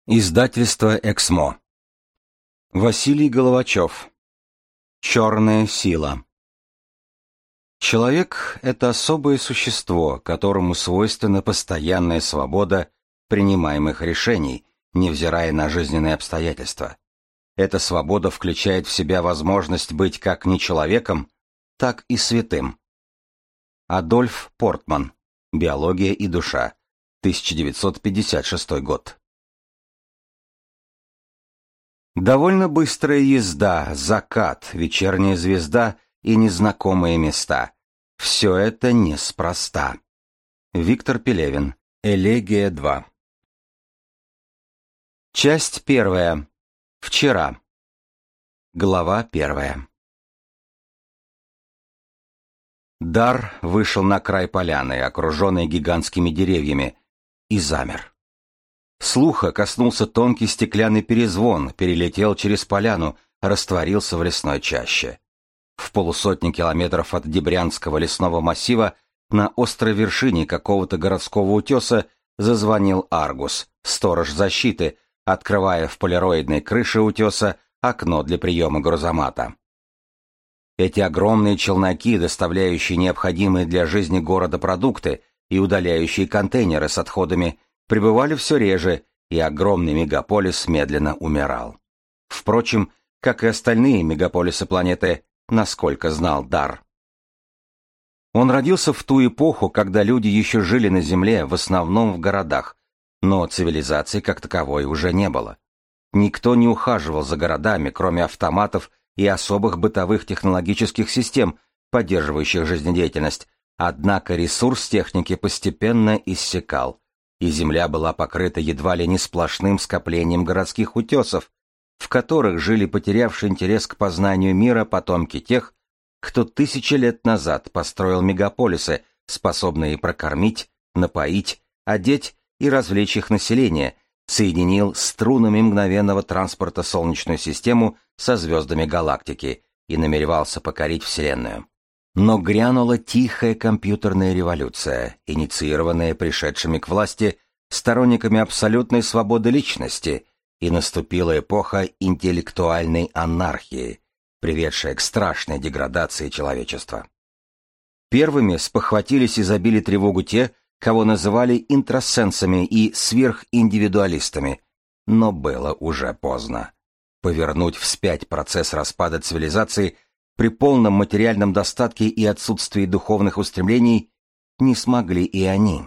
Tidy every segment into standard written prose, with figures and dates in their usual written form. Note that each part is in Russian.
Издательство «Эксмо». Василий Головачев. Черная сила. Человек — это особое существо, которому свойственна постоянная свобода принимаемых решений, невзирая на жизненные обстоятельства. Эта свобода включает в себя возможность быть как не человеком, так и святым. Адольф Портман. Биология и душа. 1956 год. Довольно быстрая езда, закат, вечерняя звезда и незнакомые места. Все это неспроста. Виктор Пелевин. Элегия 2. Часть 1. Вчера. Глава 1. Дар вышел на край поляны, окруженной гигантскими деревьями, и замер. Слуха коснулся тонкий стеклянный перезвон, перелетел через поляну, растворился в лесной чаще. В полусотни километров от Дебрянского лесного массива на острой вершине какого-то городского утеса зазвонил Аргус, сторож защиты, открывая в полироидной крыше утеса окно для приема грузомата. Эти огромные челноки, доставляющие необходимые для жизни города продукты и удаляющие контейнеры с отходами, прибывали все реже, и огромный мегаполис медленно умирал. Впрочем, как и остальные мегаполисы планеты, насколько знал Дар. Он родился в ту эпоху, когда люди еще жили на Земле, в основном в городах, но цивилизации как таковой уже не было. Никто не ухаживал за городами, кроме автоматов и особых бытовых технологических систем, поддерживающих жизнедеятельность, однако ресурс техники постепенно иссякал, и земля была покрыта едва ли не сплошным скоплением городских утесов, в которых жили потерявшие интерес к познанию мира потомки тех, кто тысячи лет назад построил мегаполисы, способные прокормить, напоить, одеть и развлечь их население, соединил струнами мгновенного транспорта Солнечную систему со звездами галактики и намеревался покорить Вселенную. Но грянула тихая компьютерная революция, инициированная пришедшими к власти сторонниками абсолютной свободы личности, и наступила эпоха интеллектуальной анархии, приведшая к страшной деградации человечества. Первыми спохватились и забили тревогу те, кого называли интрасенсами и сверхиндивидуалистами, но было уже поздно. Повернуть вспять процесс распада цивилизации при полном материальном достатке и отсутствии духовных устремлений не смогли и они.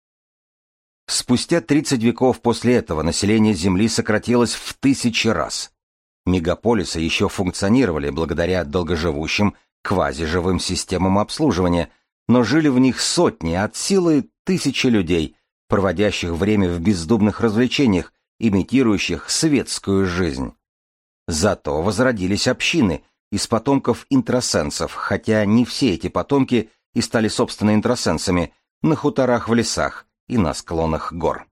Спустя 30 веков после этого население Земли сократилось в 1000 раз. Мегаполисы еще функционировали благодаря долгоживущим квазиживым системам обслуживания, но жили в них сотни, от силы тысячи людей, проводящих время в бездумных развлечениях, имитирующих светскую жизнь. Зато возродились общины из потомков интрасенсов, хотя не все эти потомки и стали собственно интрасенсами на хуторах в лесах и на склонах гор.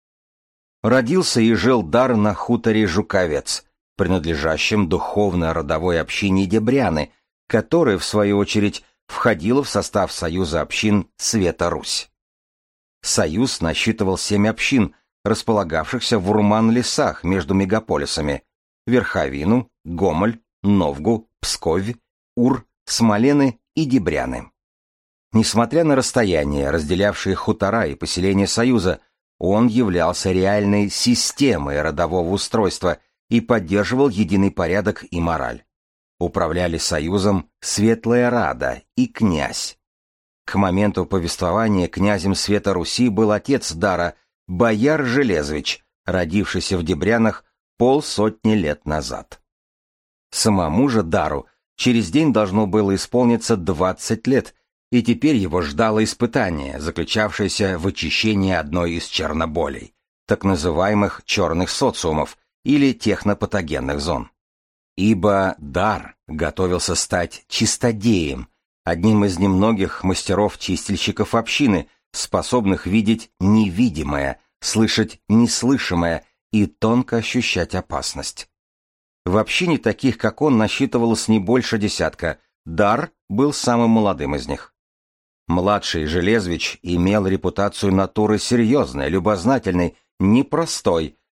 Родился и жил Дар на хуторе Жуковец, принадлежащем духовно-родовой общине Дебряны, которая, в свою очередь, входила в состав Союза общин Света-Русь. Союз насчитывал 7 общин, располагавшихся в урман-лесах между мегаполисами — Верховину, Гомель, Новгу, Псковь, Ур, Смолены и Дебряны. Несмотря на расстояние, разделявшие хутора и поселения Союза, он являлся реальной системой родового устройства и поддерживал единый порядок и мораль. Управляли Союзом Светлая Рада и князь. К моменту повествования князем Света Руси был отец Дара, бояр Железвич, родившийся в Дебрянах 50 лет назад. Самому же Дару через день должно было исполниться 20 лет, и теперь его ждало испытание, заключавшееся в очищении одной из черноболей, так называемых черных социумов или технопатогенных зон. Ибо Дар готовился стать чистодеем, одним из немногих мастеров-чистильщиков общины, способных видеть невидимое, слышать неслышимое и тонко ощущать опасность. В общине таких, как он, насчитывалось не больше десятка. Дар был самым молодым из них. Младший Железвич имел репутацию натуры серьезной, любознательной, непростой,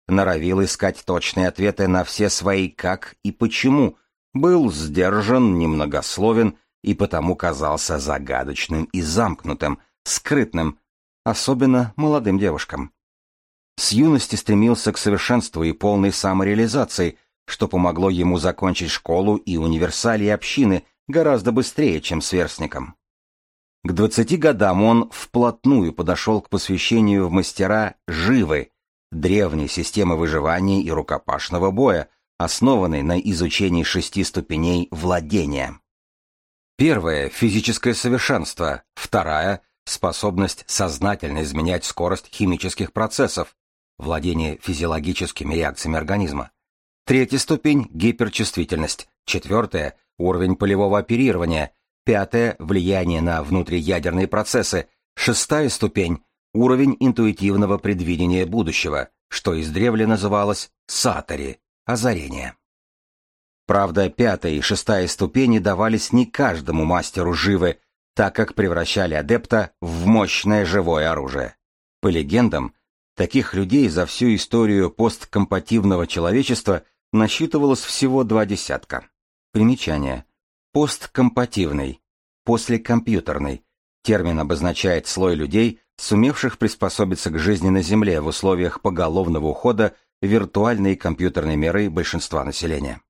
норовил искать точные ответы на все свои «как» и «почему», был сдержан, немногословен и потому казался загадочным и замкнутым, скрытным, особенно молодым девушкам. С юности стремился к совершенству и полной самореализации, что помогло ему закончить школу и универсалии общины гораздо быстрее, чем сверстникам. К 20 годам он вплотную подошел к посвящению в мастера живы, древней системы выживания и рукопашного боя, основанной на изучении 6 ступеней владения. Первая — физическое совершенство, вторая — способность сознательно изменять скорость химических процессов, владение физиологическими реакциями организма. Третья ступень — гиперчувствительность, четвертая — уровень полевого оперирования, пятая — влияние на внутриядерные процессы, шестая ступень — уровень интуитивного предвидения будущего, что издревле называлось сатари, озарение. Правда, пятая и шестая ступени давались не каждому мастеру живы, так как превращали адепта в мощное живое оружие. По легендам, таких людей за всю историю посткомпативного человечества насчитывалось всего 2 десятка. Примечание. Посткомпативный, послекомпьютерный. Термин обозначает слой людей, сумевших приспособиться к жизни на Земле в условиях поголовного ухода в виртуальные компьютерные миры большинства населения.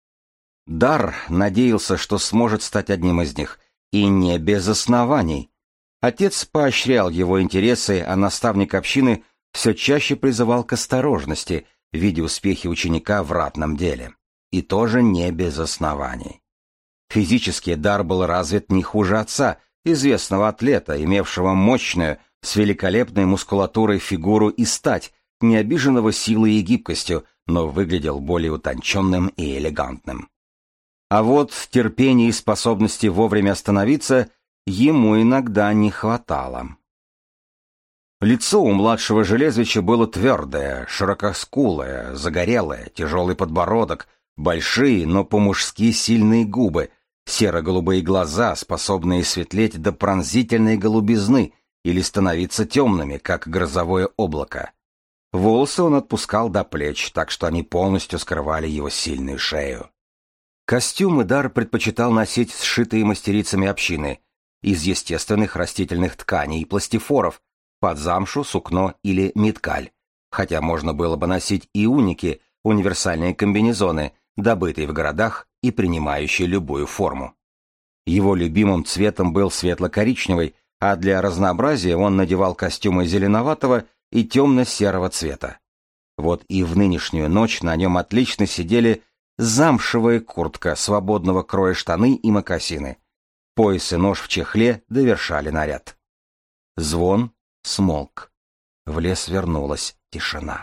Дар надеялся, что сможет стать одним из них, и не без оснований. Отец поощрял его интересы, а наставник общины все чаще призывал к осторожности, видя успехи ученика в ратном деле. И тоже не без оснований. Физически Дар был развит не хуже отца, известного атлета, имевшего мощную, с великолепной мускулатурой фигуру и стать, не обиженного силой и гибкостью, но выглядел более утонченным и элегантным. А вот терпения и способности вовремя остановиться ему иногда не хватало. Лицо у младшего Железвича было твердое, широкоскулое, загорелое, тяжелый подбородок, большие, но по-мужски сильные губы, серо-голубые глаза, способные светлеть до пронзительной голубизны или становиться темными, как грозовое облако. Волосы он отпускал до плеч, так что они полностью скрывали его сильную шею. Костюмы Дар предпочитал носить сшитые мастерицами общины, из естественных растительных тканей и пластифоров, под замшу, сукно или миткаль, хотя можно было бы носить и уники, универсальные комбинезоны, добытые в городах и принимающие любую форму. Его любимым цветом был светло-коричневый, а для разнообразия он надевал костюмы зеленоватого и темно-серого цвета. Вот и в нынешнюю ночь на нем отлично сидели замшевая куртка, свободного кроя штаны и мокасины. Пояс и нож в чехле довершали наряд. Звон смолк. В лес вернулась тишина.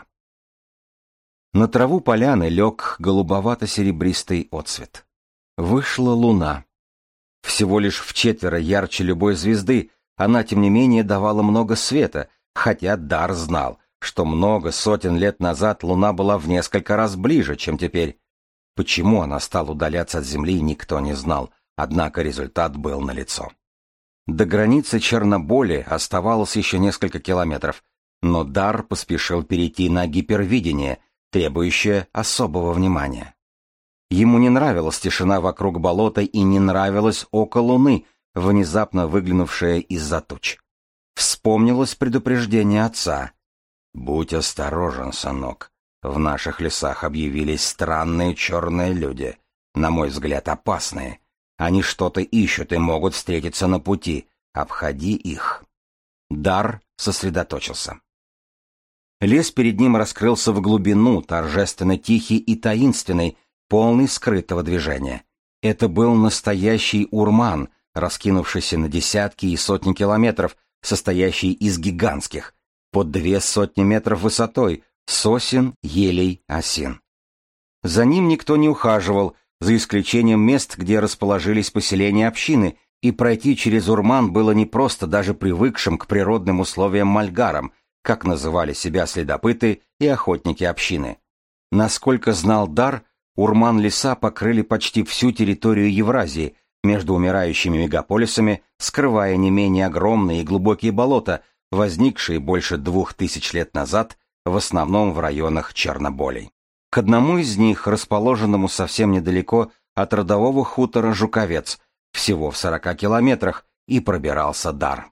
На траву поляны лег голубовато-серебристый отсвет. Вышла луна. Всего лишь вчетверо ярче любой звезды, она, тем не менее, давала много света, хотя Дар знал, что много сотен лет назад луна была в несколько раз ближе, чем теперь. Почему она стала удаляться от Земли, никто не знал, однако результат был налицо. До границы Черноболи оставалось еще несколько километров, но Дар поспешил перейти на гипервидение, требующее особого внимания. Ему не нравилась тишина вокруг болота и не нравилось око луны, внезапно выглянувшее из-за туч. Вспомнилось предупреждение отца. «Будь осторожен, сынок. В наших лесах объявились странные черные люди, на мой взгляд, опасные. Они что-то ищут и могут встретиться на пути. Обходи их». Дар сосредоточился. Лес перед ним раскрылся в глубину, торжественно тихий и таинственный, полный скрытого движения. Это был настоящий урман, раскинувшийся на десятки и сотни километров, состоящий из гигантских, по 200 метров высотой, сосен, елей, осин. За ним никто не ухаживал, за исключением мест, где расположились поселения общины, и пройти через урман было непросто даже привыкшим к природным условиям мальгарам, как называли себя следопыты и охотники общины. Насколько знал Дар, урман-леса покрыли почти всю территорию Евразии, между умирающими мегаполисами, скрывая не менее огромные и глубокие болота, возникшие больше 2000 лет назад в основном в районах Черноболей. К одному из них, расположенному совсем недалеко от родового хутора Жуковец, всего в 40 километрах, и пробирался Дар.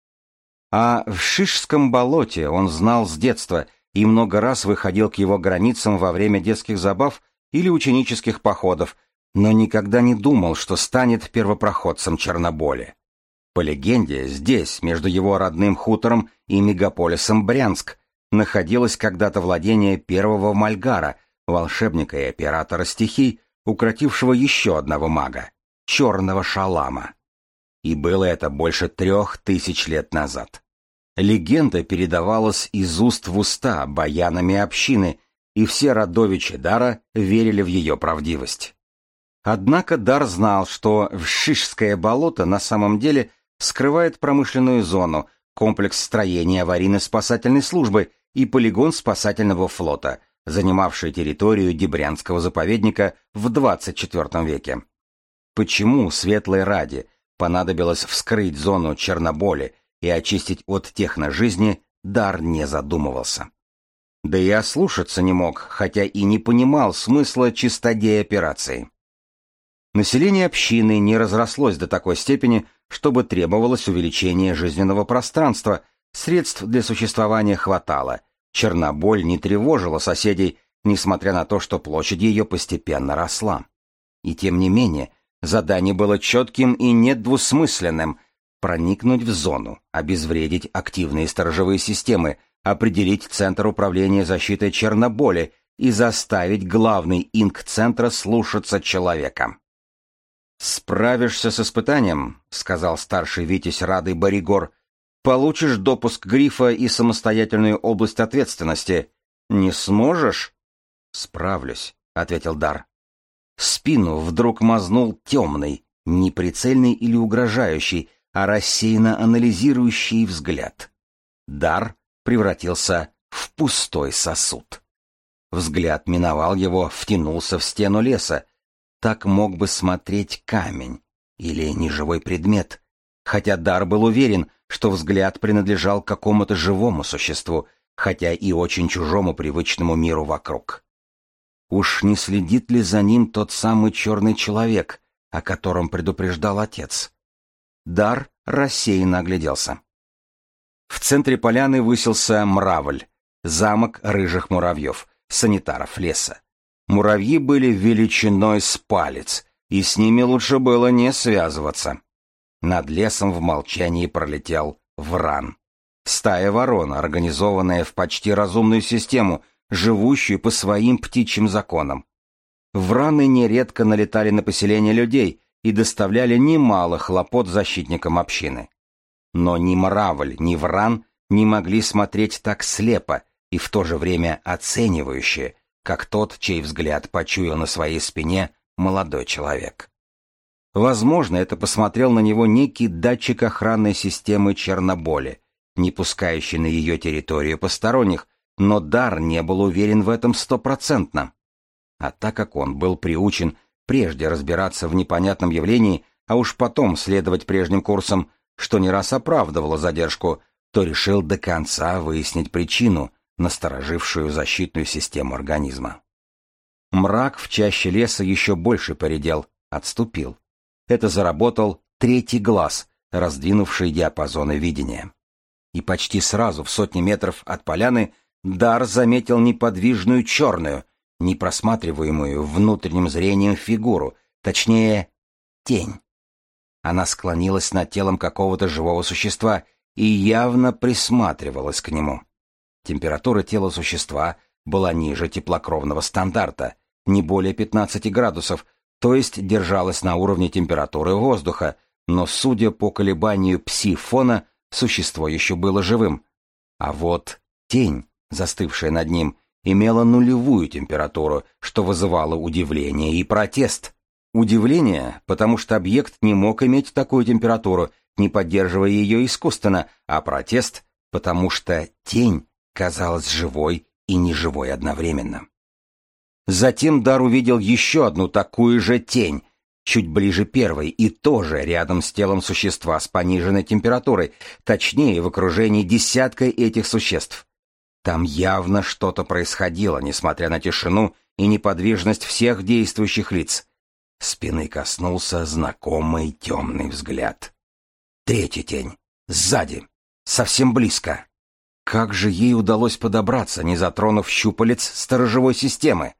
А в Шишском болоте он знал с детства и много раз выходил к его границам во время детских забав или ученических походов, но никогда не думал, что станет первопроходцем Черноболя. По легенде, здесь, между его родным хутором и мегаполисом Брянск, находилось когда-то владение первого Мальгара, волшебника и оператора стихий, укротившего еще одного мага — Черного Шалама. И было это больше 3000 лет назад. Легенда передавалась из уст в уста баянами общины, и все родовичи Дара верили в ее правдивость. Однако Дар знал, что Шишское болото на самом деле скрывает промышленную зону, комплекс строения аварийно-спасательной службы и полигон спасательного флота, занимавший территорию Дебрянского заповедника в 24 веке. Почему Светлой Ради понадобилось вскрыть зону Черноболя и очистить от техножизни, Дар не задумывался. Да и ослушаться не мог, хотя и не понимал смысла чистодей операции. Население общины не разрослось до такой степени, чтобы требовалось увеличение жизненного пространства, средств для существования хватало, Черноболь не тревожила соседей, несмотря на то, что площадь ее постепенно росла. И тем не менее, задание было четким и недвусмысленным — проникнуть в зону, обезвредить активные сторожевые системы, определить центр управления защитой Черноболя и заставить главный инк-центра слушаться человека. «Справишься с испытанием», — сказал старший витязь Рады Боригор, — «получишь допуск грифа и самостоятельную область ответственности. Не сможешь?» «Справлюсь», — ответил Дар. Спину вдруг мазнул темный, не прицельный или угрожающий, а рассеянно анализирующий взгляд. Дар превратился в пустой сосуд. Взгляд миновал его, втянулся в стену леса. Так мог бы смотреть камень или неживой предмет, хотя Дар был уверен, что взгляд принадлежал какому-то живому существу, хотя и очень чужому привычному миру вокруг. Уж не следит ли за ним тот самый черный человек, о котором предупреждал отец? Дар рассеянно огляделся. В центре поляны высился Мравль, замок рыжих муравьев, санитаров леса. Муравьи были величиной с палец, и с ними лучше было не связываться. Над лесом в молчании пролетел Вран. Стая ворон, организованная в почти разумную систему, живущую по своим птичьим законам. Враны нередко налетали на поселения людей и доставляли немало хлопот защитникам общины. Но ни Мравль, ни Вран не могли смотреть так слепо и в то же время оценивающе, как тот, чей взгляд почуял на своей спине молодой человек. Возможно, это посмотрел на него некий датчик охранной системы Черноболя, не пускающий на ее территорию посторонних, но Дар не был уверен в этом 100%. А так как он был приучен прежде разбираться в непонятном явлении, а уж потом следовать прежним курсам, что не раз оправдывало задержку, то решил до конца выяснить причину, насторожившую защитную систему организма. Мрак в чаще леса еще больше поредел, отступил. Это заработал третий глаз, раздвинувший диапазоны видения. И почти сразу, в сотни метров от поляны, Дар заметил неподвижную черную, непросматриваемую внутренним зрением фигуру, точнее, тень. Она склонилась над телом какого-то живого существа и явно присматривалась к нему. Температура тела существа была ниже теплокровного стандарта, не более 15 градусов, то есть держалась на уровне температуры воздуха, но, судя по колебанию пси-фона, существо еще было живым. А вот тень, застывшая над ним, имела нулевую температуру, что вызывало удивление и протест. Удивление, потому что объект не мог иметь такую температуру, не поддерживая ее искусственно, а протест, потому что тень казалась живой и неживой одновременно. Затем Дар увидел еще одну такую же тень, чуть ближе первой и тоже рядом с телом существа с пониженной температурой, точнее в окружении десятка этих существ. Там явно что-то происходило, несмотря на тишину и неподвижность всех действующих лиц. Спины коснулся знакомый темный взгляд. Третья тень. Сзади. Совсем близко. Как же ей удалось подобраться, не затронув щупалец сторожевой системы?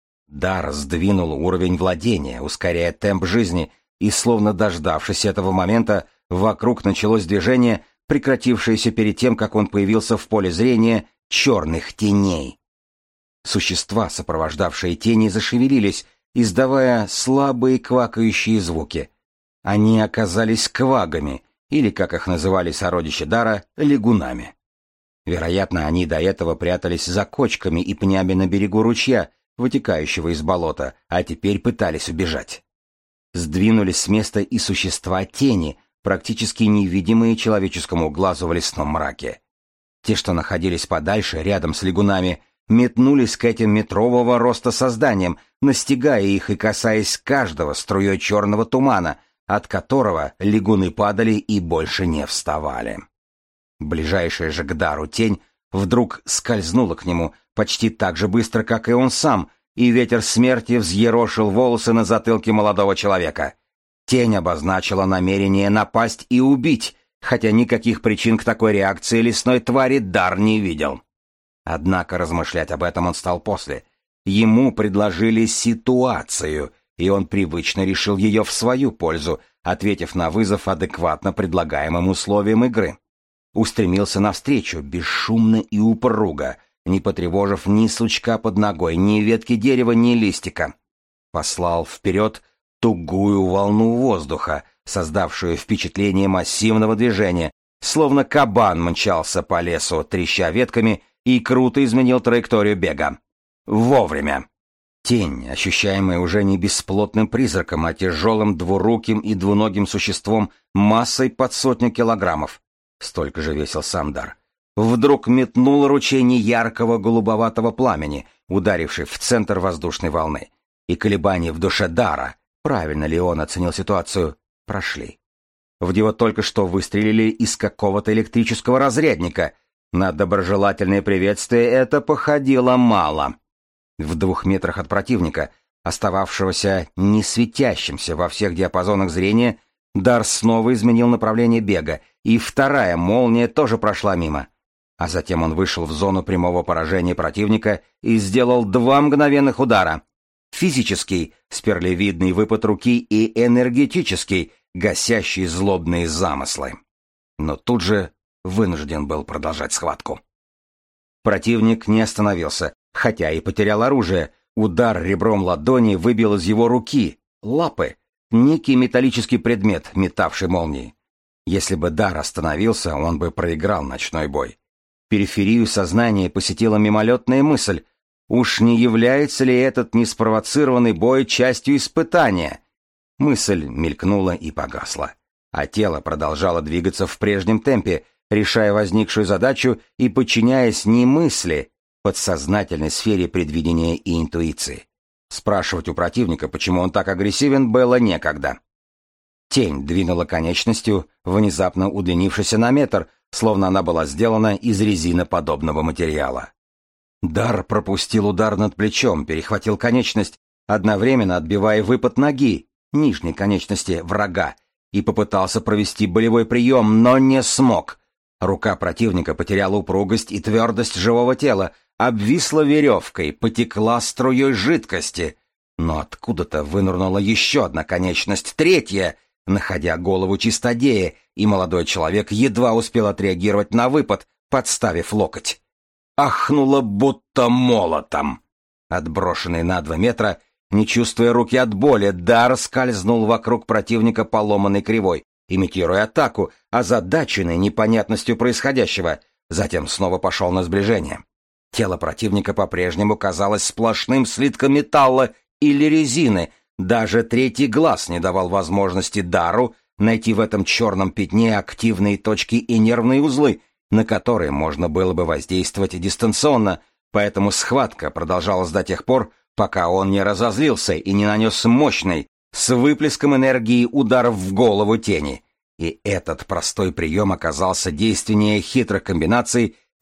Дар сдвинул уровень владения, ускоряя темп жизни, и, словно дождавшись этого момента, вокруг началось движение, прекратившееся перед тем, как он появился в поле зрения черных теней. Существа, сопровождавшие тени, зашевелились, издавая слабые квакающие звуки. Они оказались квагами, или, как их называли сородичи Дара, лягунами. Вероятно, они до этого прятались за кочками и пнями на берегу ручья, вытекающего из болота, а теперь пытались убежать. Сдвинулись с места и существа тени, практически невидимые человеческому глазу в лесном мраке. Те, что находились подальше, рядом с лягунами, метнулись к этим метрового роста созданиям, настигая их и касаясь каждого струей черного тумана, от которого лягуны падали и больше не вставали. Ближайшая же к Дару тень вдруг скользнула к нему почти так же быстро, как и он сам, и ветер смерти взъерошил волосы на затылке молодого человека. Тень обозначила намерение напасть и убить, хотя никаких причин к такой реакции лесной твари Дар не видел. Однако размышлять об этом он стал после. Ему предложили ситуацию, и он привычно решил ее в свою пользу, ответив на вызов адекватно предлагаемым условиям игры. Устремился навстречу, бесшумно и упруго, не потревожив ни сучка под ногой, ни ветки дерева, ни листика. Послал вперед тугую волну воздуха, создавшую впечатление массивного движения, словно кабан мчался по лесу, треща ветками, и круто изменил траекторию бега. Вовремя. Тень, ощущаемая уже не бесплотным призраком, а тяжелым двуруким и двуногим существом массой под 100 килограммов. Столько же весил сам Дар. Вдруг метнул ручей неяркого голубоватого пламени, ударивший в центр воздушной волны. И колебания в душе Дара, правильно ли он оценил ситуацию, прошли. В него только что выстрелили из какого-то электрического разрядника. На доброжелательное приветствие это походило мало. В 2 метрах от противника, остававшегося не светящимся во всех диапазонах зрения, Дар снова изменил направление бега, и вторая молния тоже прошла мимо. А затем он вышел в зону прямого поражения противника и сделал 2 мгновенных удара. Физический, спиралевидный выпад руки, и энергетический, гасящий злобные замыслы. Но тут же вынужден был продолжать схватку. Противник не остановился, хотя и потерял оружие. Удар ребром ладони выбил из его руки, лапы, некий металлический предмет, метавший молнии. Если бы Дар остановился, он бы проиграл ночной бой. Периферию сознания посетила мимолетная мысль: уж не является ли этот неспровоцированный бой частью испытания? Мысль мелькнула и погасла, а тело продолжало двигаться в прежнем темпе, решая возникшую задачу и подчиняясь не мысли, подсознательной сфере предвидения и интуиции. Спрашивать у противника, почему он так агрессивен, было некогда. Тень двинула конечностью, внезапно удлинившейся на метр, словно она была сделана из резиноподобного материала. Дар пропустил удар над плечом, перехватил конечность, одновременно отбивая выпад ноги, нижней конечности врага, и попытался провести болевой прием, но не смог. Рука противника потеряла упругость и твердость живого тела, обвисла веревкой, потекла струей жидкости. Но откуда-то вынырнула еще одна конечность, третья, находя голову чистодея, и молодой человек едва успел отреагировать на выпад, подставив локоть. Ахнуло будто молотом. Отброшенный на 2 метра, не чувствуя руки от боли, Дар скользнул вокруг противника поломанной кривой, имитируя атаку, озадаченный непонятностью происходящего, затем снова пошел на сближение. Тело противника по-прежнему казалось сплошным слитком металла или резины, даже третий глаз не давал возможности Дару найти в этом черном пятне активные точки и нервные узлы, на которые можно было бы воздействовать дистанционно, поэтому схватка продолжалась до тех пор, пока он не разозлился и не нанес мощный, с выплеском энергии удар в голову тени. И этот простой прием оказался действеннее хитрых комбинаций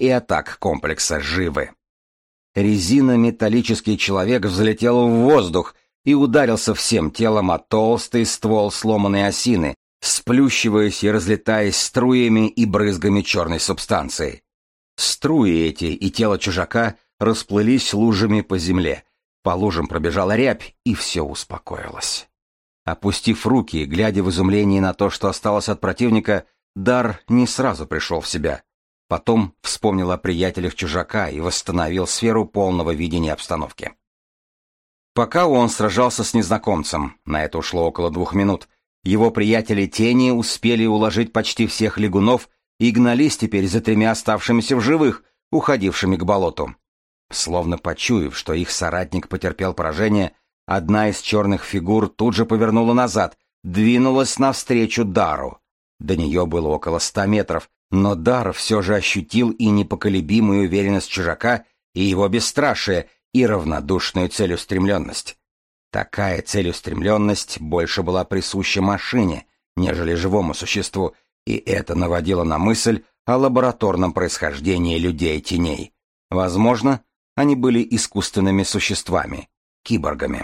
и атак комплекса живы. Резинометаллический человек взлетел в воздух и ударился всем телом о толстый ствол сломанной осины, сплющиваясь и разлетаясь струями и брызгами черной субстанции. Струи эти и тело чужака расплылись лужами по земле. По лужам пробежала рябь, и все успокоилось. Опустив руки, глядя в изумлении на то, что осталось от противника, Дар не сразу пришел в себя. Потом вспомнил о приятелях чужака и восстановил сферу полного видения обстановки. Пока он сражался с незнакомцем, на это ушло около 2 минут, его приятели тени успели уложить почти всех лягунов и гнались теперь за 3 оставшимися в живых, уходившими к болоту. Словно почуяв, что их соратник потерпел поражение, одна из черных фигур тут же повернула назад, двинулась навстречу Дару. До нее было около 100 метров, но Дар все же ощутил и непоколебимую уверенность чужака, и его бесстрашие, и равнодушную целеустремленность. Такая целеустремленность больше была присуща машине, нежели живому существу, и это наводило на мысль о лабораторном происхождении людей-теней. Возможно, они были искусственными существами, киборгами.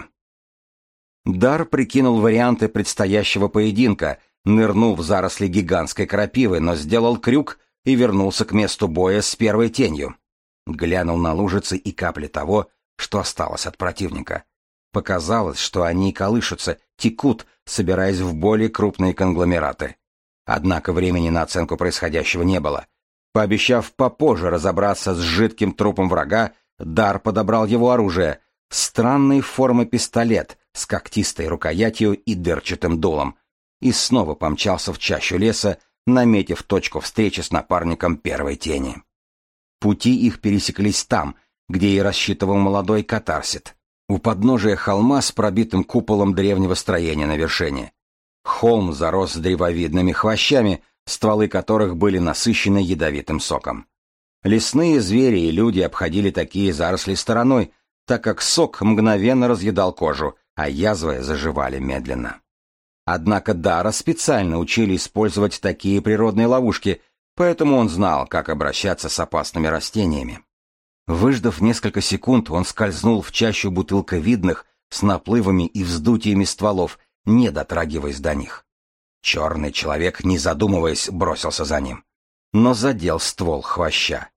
Дар прикинул варианты предстоящего поединка, нырнул в заросли гигантской крапивы, но сделал крюк и вернулся к месту боя с первой тенью. Глянул на лужицы и капли того, что осталось от противника. Показалось, что они колышутся, текут, собираясь в более крупные конгломераты. Однако времени на оценку происходящего не было. Пообещав попозже разобраться с жидким трупом врага, Дар подобрал его оружие — странной формы пистолет с когтистой рукоятью и дырчатым дулом, и снова помчался в чащу леса, наметив точку встречи с напарником первой тени. Пути их пересеклись там, где и рассчитывал молодой катарсит, у подножия холма с пробитым куполом древнего строения на вершине. Холм зарос древовидными хвощами, стволы которых были насыщены ядовитым соком. Лесные звери и люди обходили такие заросли стороной, так как сок мгновенно разъедал кожу, а язвы заживали медленно. Однако Дара специально учили использовать такие природные ловушки, поэтому он знал, как обращаться с опасными растениями. Выждав несколько секунд, он скользнул в чащу бутылковидных с наплывами и вздутиями стволов, не дотрагиваясь до них. Черный человек, не задумываясь, бросился за ним, но задел ствол хвоща.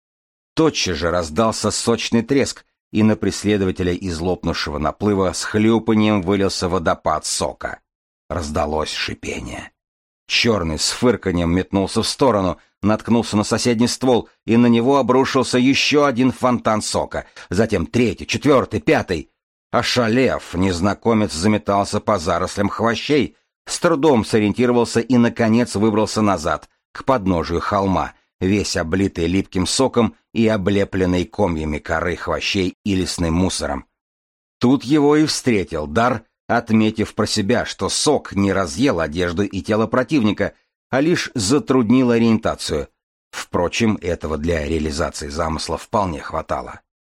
Тотчас же раздался сочный треск, и на преследователя из лопнувшего наплыва с хлюпаньем вылился водопад сока. Раздалось шипение. Черный с фырканьем метнулся в сторону, наткнулся на соседний ствол, и на него обрушился еще один фонтан сока, затем 3, 4, 5. Ошалев, незнакомец заметался по зарослям хвощей, с трудом сориентировался и, наконец, выбрался назад, к подножию холма, весь облитый липким соком и облепленный комьями коры хвощей и лесным мусором. Тут его и встретил Дар, отметив про себя, что сок не разъел одежду и тело противника, а лишь затруднил ориентацию. Впрочем, этого для реализации замысла вполне хватало.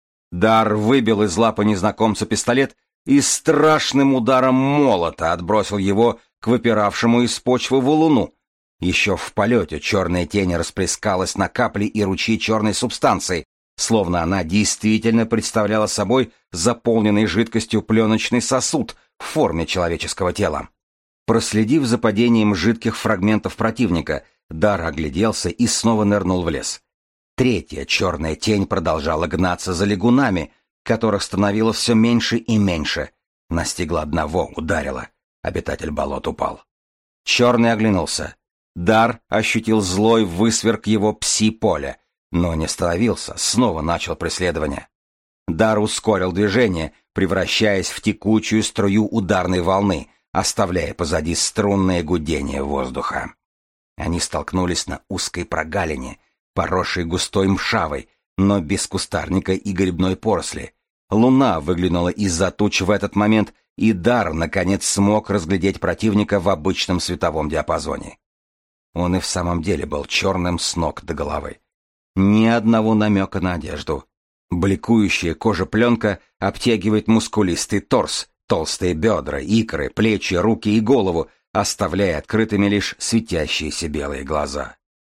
Дар выбил из лапы незнакомца пистолет и страшным ударом молота отбросил его к выпиравшему из почвы валуну. Еще в полете черная тень расплескалась на капли и ручьи черной субстанции, словно она действительно представляла собой заполненный жидкостью пленочный сосуд в форме человеческого тела. Проследив за падением жидких фрагментов противника, Дар огляделся и снова нырнул в лес. Третья черная тень продолжала гнаться за лягунами, которых становилось все меньше и меньше. Настигла одного, ударила. Обитатель болот упал. Черный оглянулся. Дар ощутил злой высверк его пси-поля, но не остановился, снова начал преследование. Дар ускорил движение, превращаясь в текучую струю ударной волны, оставляя позади струнное гудение воздуха. Они столкнулись на узкой прогалине, поросшей густой мшавой, но без кустарника и грибной поросли. Луна выглянула из-за туч в этот момент, и Дар, наконец, смог разглядеть противника в обычном световом диапазоне. Он и в самом деле был черным с ног до головы. Ни одного намека на одежду. Бликующая кожа-пленка обтягивает мускулистый торс, толстые бедра, икры, плечи, руки и голову, оставляя открытыми лишь светящиеся белые глаза.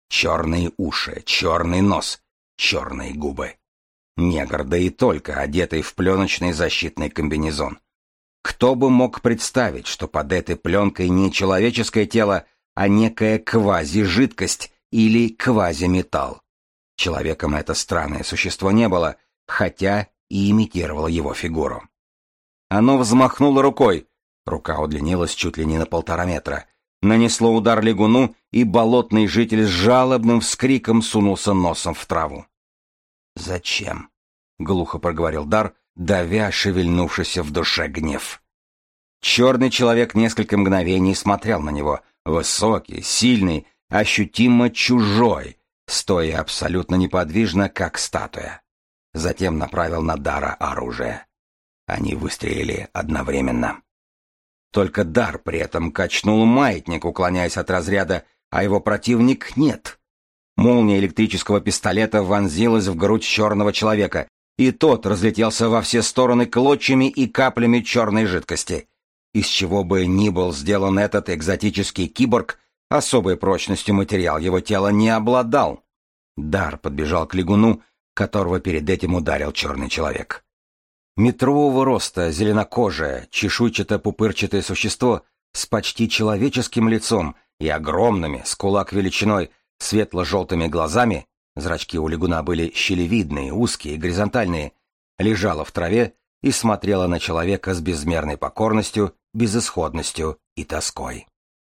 Черные уши, черный нос, черные губы. Негр, да и только, одетый в пленочный защитный комбинезон. Кто бы мог представить, что под этой пленкой не человеческое тело, а некая квази-жидкость или квазиметалл. Человеком это странное существо не было, хотя и имитировало его фигуру. Оно взмахнуло рукой. Рука удлинилась чуть ли не на 1,5 метра. Нанесло удар лягуну, и болотный житель с жалобным вскриком сунулся носом в траву. «Зачем?» — глухо проговорил Дар, давя шевельнувшийся в душе гнев. Черный человек несколько мгновений смотрел на него, высокий, сильный, ощутимо чужой, стоя абсолютно неподвижно, как статуя. Затем направил на Дара оружие. Они выстрелили одновременно. Только Дар при этом качнул маятник, уклоняясь от разряда, а его противник нет. Молния электрического пистолета вонзилась в грудь черного человека, и тот разлетелся во все стороны клочьями и каплями черной жидкости. Из чего бы ни был сделан этот экзотический киборг, особой прочностью материал его тела не обладал. Дар подбежал к лягуну, которого перед этим ударил черный человек. Метрового роста, зеленокожее, чешуйчато-пупырчатое существо с почти человеческим лицом и огромными, с кулак величиной, светло-желтыми глазами, зрачки у лягуна были щелевидные, узкие, горизонтальные, лежало в траве и смотрело на человека с безмерной покорностью, безысходностью и тоской.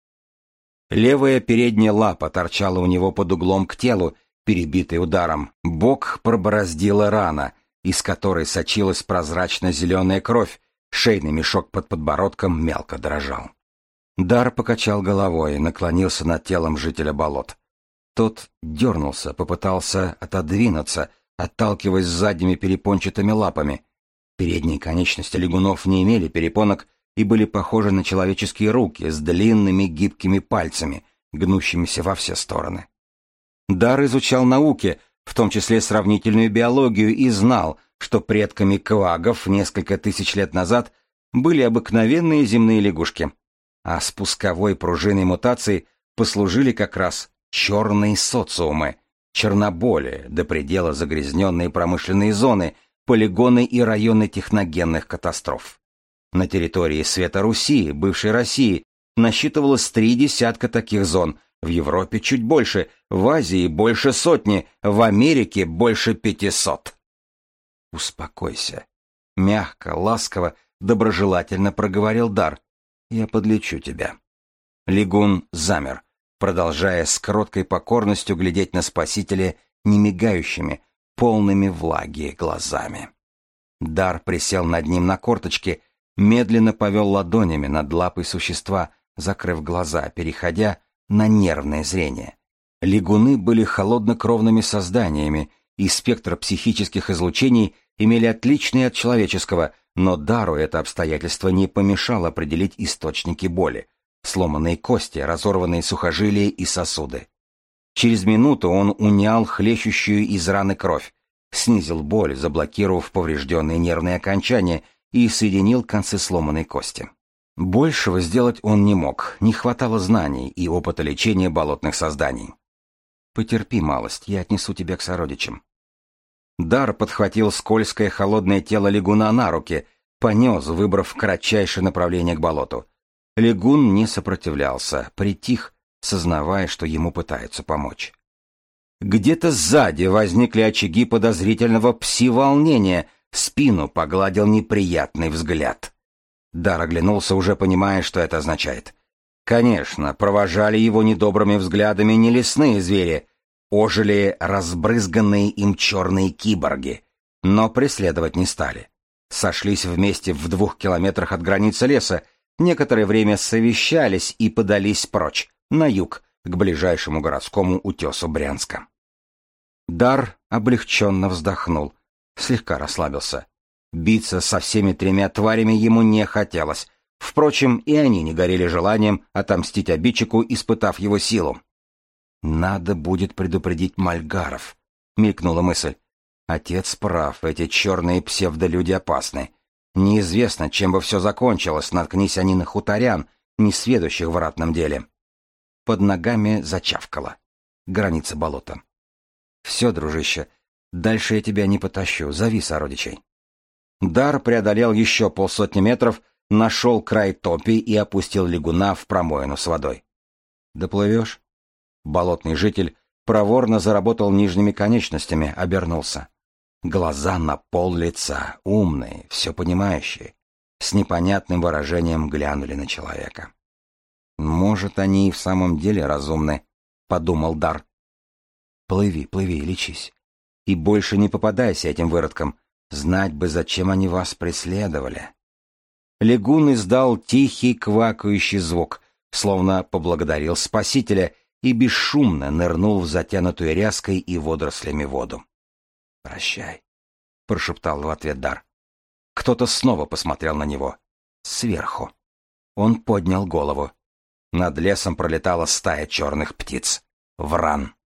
Левая передняя лапа торчала у него под углом к телу, перебитый ударом, бок пробороздила рана, из которой сочилась прозрачно-зеленая кровь, шейный мешок под подбородком мелко дрожал. Дар покачал головой, наклонился над телом жителя болот. Тот дернулся, попытался отодвинуться, отталкиваясь задними перепончатыми лапами. Передние конечности лягунов не имели перепонок и были похожи на человеческие руки с длинными гибкими пальцами, гнущимися во все стороны. Дар изучал науки, в том числе сравнительную биологию, и знал, что предками квагов несколько тысяч лет назад были обыкновенные земные лягушки, а спусковой пружиной мутации послужили как раз черные социумы, черноболие, до предела загрязненные промышленные зоны, полигоны и районы техногенных катастроф. На территории Света Руси, бывшей России, насчитывалось 30 таких зон, в Европе чуть больше, в Азии больше 100, в Америке больше 500. «Успокойся», — мягко, ласково, доброжелательно проговорил Дар. «Я подлечу тебя». Лягун замер, продолжая с кроткой покорностью глядеть на спасителя немигающими, полными влаги глазами. Дар присел над ним на корточки, медленно повел ладонями над лапой существа, закрыв глаза, переходя на нервное зрение. Лягуны были холоднокровными созданиями, и спектр психических излучений имели отличный от человеческого, но Дару это обстоятельство не помешало определить источники боли: сломанные кости, разорванные сухожилия и сосуды. Через минуту он унял хлещущую из раны кровь, снизил боль, заблокировав поврежденные нервные окончания, и соединил концы сломанной кости. Большего сделать он не мог, не хватало знаний и опыта лечения болотных созданий. «Потерпи малость, я отнесу тебя к сородичам». Дар подхватил скользкое холодное тело лягуна на руки, понес, выбрав кратчайшее направление к болоту. Лягун не сопротивлялся, притих, сознавая, что ему пытаются помочь. Где-то сзади возникли очаги подозрительного пси-волнения, спину погладил неприятный взгляд. Дар оглянулся, уже понимая, что это означает. Конечно, провожали его недобрыми взглядами не лесные звери, ожили разбрызганные им черные киборги, но преследовать не стали. Сошлись вместе в 2 километрах от границы леса, некоторое время совещались и подались прочь, на юг, к ближайшему городскому утесу Брянска. Дар облегченно вздохнул, слегка расслабился. Биться со всеми 3 тварями ему не хотелось. Впрочем, и они не горели желанием отомстить обидчику, испытав его силу. «Надо будет предупредить мальгаров», — мелькнула мысль. «Отец прав, эти черные псевдолюди опасны. Неизвестно, чем бы все закончилось, наткнись они на хуторян, несведущих в ратном деле». Под ногами зачавкало. граница болота. «Все, дружище, дальше я тебя не потащу, зови сородичей». Дар преодолел еще 50 метров, нашел край топи и опустил лягуна в промоину с водой. «Доплывешь?» Болотный житель проворно заработал нижними конечностями, обернулся. Глаза на пол лица, умные, все понимающие, с непонятным выражением глянули на человека. «Может, они и в самом деле разумны», — подумал Дар. «Плыви, плыви, лечись. И больше не попадайся этим выродкам. Знать бы, зачем они вас преследовали». Лягун издал тихий квакающий звук, словно поблагодарил спасителя, и бесшумно нырнул в затянутую ряской и водорослями воду. «Прощай», — прошептал в ответ Дар. Кто-то снова посмотрел на него. Сверху. Он поднял голову. Над лесом пролетала стая черных птиц. Вран.